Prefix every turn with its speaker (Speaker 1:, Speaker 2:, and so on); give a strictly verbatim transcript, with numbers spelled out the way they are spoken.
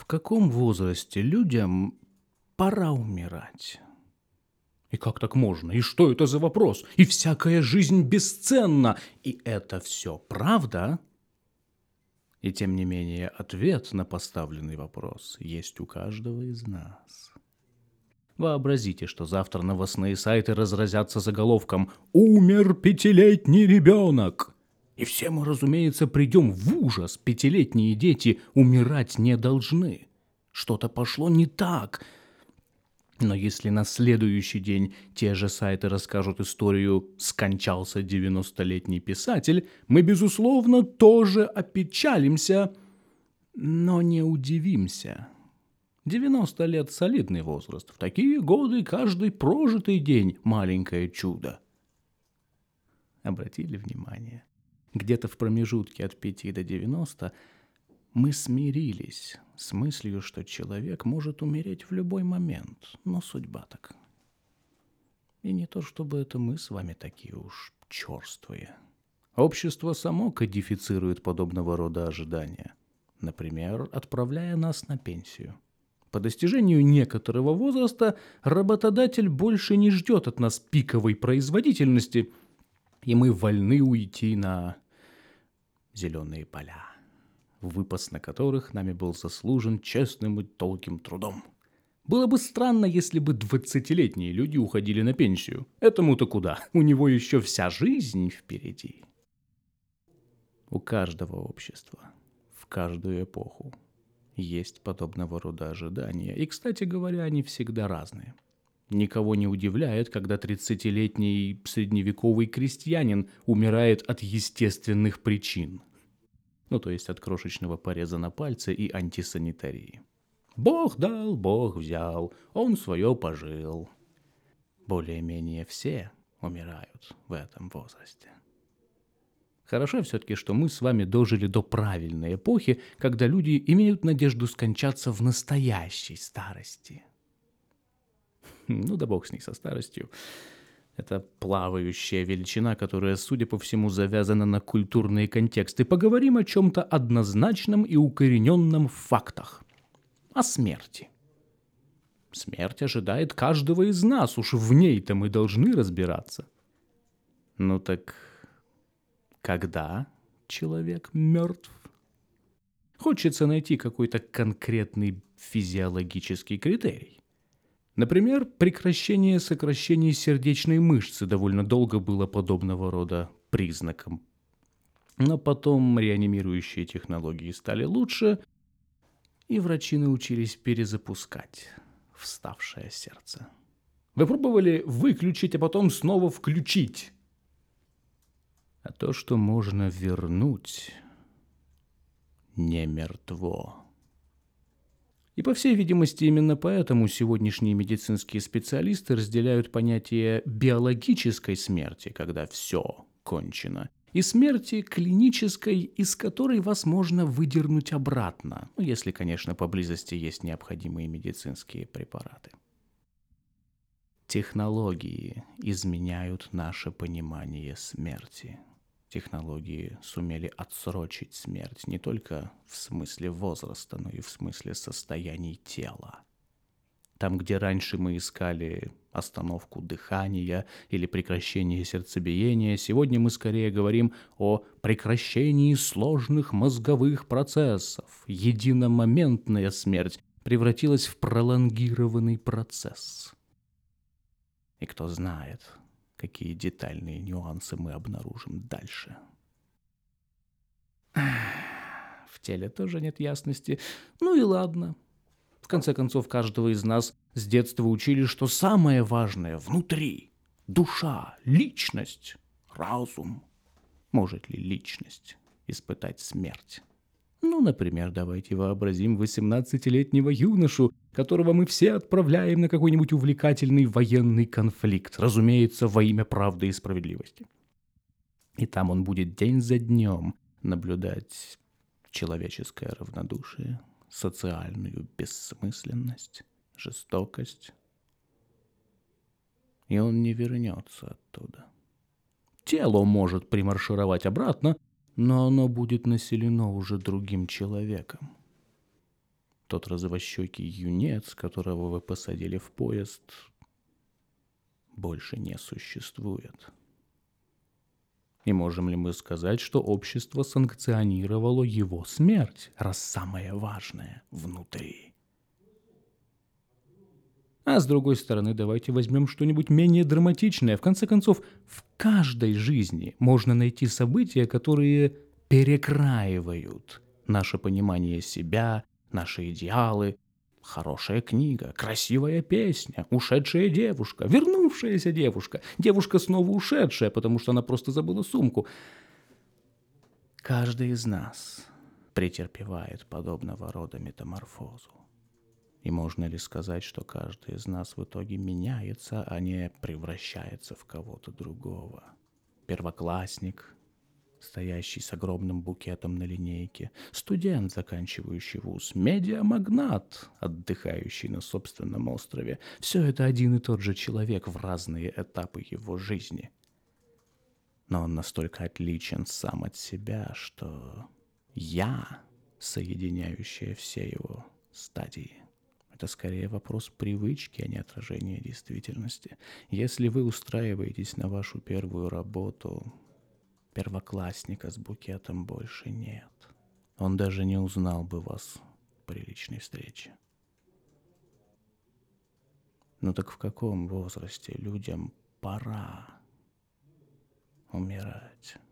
Speaker 1: каком возрасте людям пора умирать? И как так можно? И что это за вопрос? И всякая жизнь бесценна. И это все правда? И тем не менее ответ на поставленный вопрос есть у каждого из нас. Вообразите, что завтра новостные сайты разразятся заголовком «Умер пятилетний ребенок». И все мы, разумеется, придем в ужас. Пятилетние дети умирать не должны. Что-то пошло не так. Но если на следующий день те же сайты расскажут историю «Скончался девяностолетний писатель», мы, безусловно, тоже опечалимся, но не удивимся. девяносто лет – солидный возраст. В такие годы каждый прожитый день – маленькое чудо. Обратили внимание? Где-то в промежутке от пяти до девяноста мы смирились с мыслью, что человек может умереть в любой момент, но судьба так. И не то, чтобы это мы с вами такие уж черствые. Общество само кодифицирует подобного рода ожидания, например, отправляя нас на пенсию. По достижению некоторого возраста работодатель больше не ждет от нас пиковой производительности, и мы вольны уйти на зеленые поля, выпас на которых нами был заслужен честным и долгим трудом. Было бы странно, если бы двадцатилетние люди уходили на пенсию. Этому-то куда? У него еще вся жизнь впереди. У каждого общества, в каждую эпоху, есть подобного рода ожидания. И, кстати говоря, они всегда разные. Никого не удивляет, когда тридцатилетний средневековый крестьянин умирает от естественных причин. Ну, то есть от крошечного пореза на пальце и антисанитарии. Бог дал, Бог взял, он свое пожил. Более-менее все умирают в этом возрасте. Хорошо все-таки, что мы с вами дожили до правильной эпохи, когда люди имеют надежду скончаться в настоящей старости. Ну да бог с ней, со старостью. Это плавающая величина, которая, судя по всему, завязана на культурные контексты. Поговорим о чем-то однозначном и укорененном в фактах. О смерти. Смерть ожидает каждого из нас, уж в ней-то мы должны разбираться. Ну так когда человек мертв? Хочется найти какой-то конкретный физиологический критерий. Например, прекращение сокращений сердечной мышцы довольно долго было подобного рода признаком. Но потом реанимирующие технологии стали лучше, и врачи научились перезапускать вставшее сердце. Вы пробовали выключить, а потом снова включить? А то, что можно вернуть, не мертво. И, по всей видимости, именно поэтому сегодняшние медицинские специалисты разделяют понятие биологической смерти, когда все кончено, и смерти клинической, из которой вас можно выдернуть обратно, ну, если, конечно, поблизости есть необходимые медицинские препараты. Технологии изменяют наше понимание смерти. Технологии сумели отсрочить смерть не только в смысле возраста, но и в смысле состояний тела. Там, где раньше мы искали остановку дыхания или прекращение сердцебиения, сегодня мы скорее говорим о прекращении сложных мозговых процессов. Единомоментная смерть превратилась в пролонгированный процесс. И кто знает, какие детальные нюансы мы обнаружим дальше. В теле тоже нет ясности. Ну и ладно. В конце концов, каждого из нас с детства учили, что самое важное внутри – душа, личность, разум. Может ли личность испытать смерть? Ну, например, давайте вообразим восемнадцатилетнего юношу, которого мы все отправляем на какой-нибудь увлекательный военный конфликт, разумеется, во имя правды и справедливости. И там он будет день за днем наблюдать человеческое равнодушие, социальную бессмысленность, жестокость. И он не вернется оттуда. Тело может примаршировать обратно, но оно будет населено уже другим человеком. Тот розовощекий юнец, которого вы посадили в поезд, больше не существует. И можем ли мы сказать, что общество санкционировало его смерть, раз самое важное внутри? А с другой стороны, давайте возьмем что-нибудь менее драматичное. В конце концов, в каждой жизни можно найти события, которые перекраивают наше понимание себя, наши идеалы. Хорошая книга, красивая песня, ушедшая девушка, вернувшаяся девушка, девушка снова ушедшая, потому что она просто забыла сумку. Каждый из нас претерпевает подобного рода метаморфозу. И можно ли сказать, что каждый из нас в итоге меняется, а не превращается в кого-то другого? Первоклассник, стоящий с огромным букетом на линейке, студент, заканчивающий вуз, медиамагнат, отдыхающий на собственном острове. Все это один и тот же человек в разные этапы его жизни. Но он настолько отличен сам от себя, что «я», соединяющее все его стадии, это скорее вопрос привычки, а не отражения действительности. Если вы устраиваетесь на вашу первую работу, первоклассника с букетом больше нет. Он даже не узнал бы вас при личной встрече. Ну так в каком возрасте людям пора умирать?